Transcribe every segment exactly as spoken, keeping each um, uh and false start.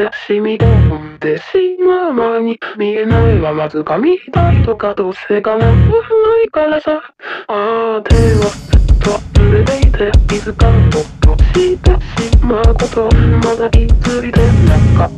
て染み込んでしまう前に見えないはまず髪たいとかどうせかなないからさ。ああ手はずっと濡れていて気づかんととしてしまうことまだ気づいてなかった。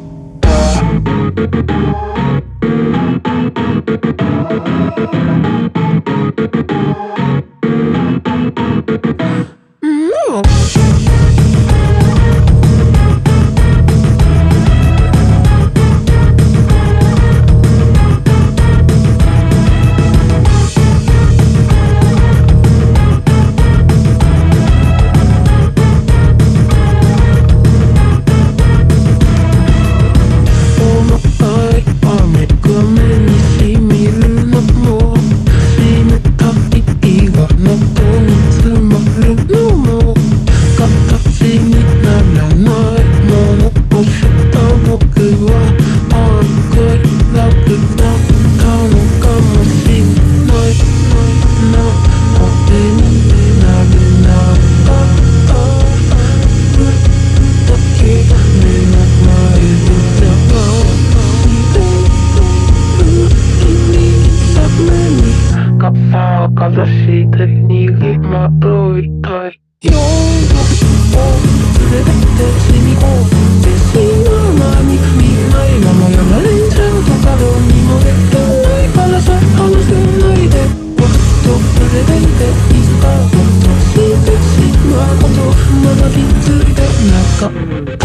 かざして逃げ惑いたい夜を連れてって染み込んでしまう前に見えないままやられちゃうとかどうにもできないからさ話せないで僕と連れていて気づかんとしてしまうことまだ気づいてなかった。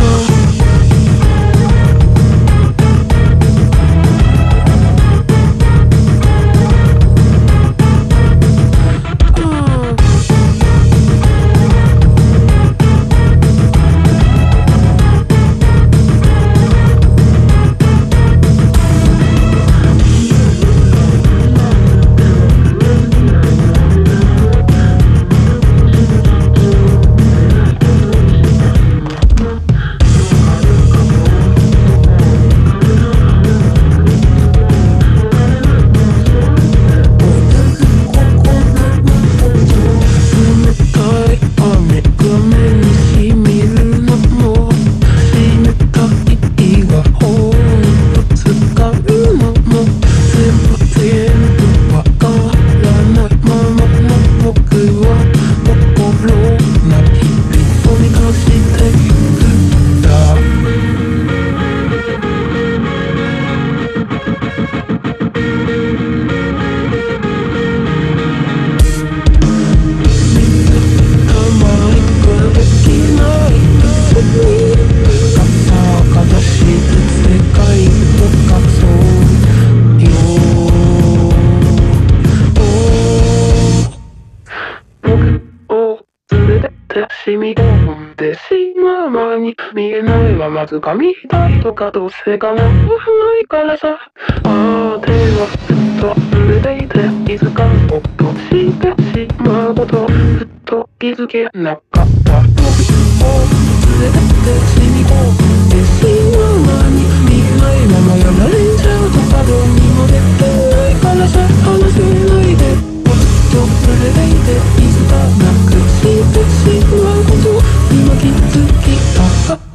染み込んでしまう前に見えないはまず髪たいとかどうせかなないからさ。ああ手はずっと濡れていて気づかんとしてしまうことずっと気づけなかった。僕を連れてって染み込んでしまう前に見えないままやられちゃうとかどうにもできないからさ話せないで僕と連れていて気づかなくしてしまうこと今気づきたかった。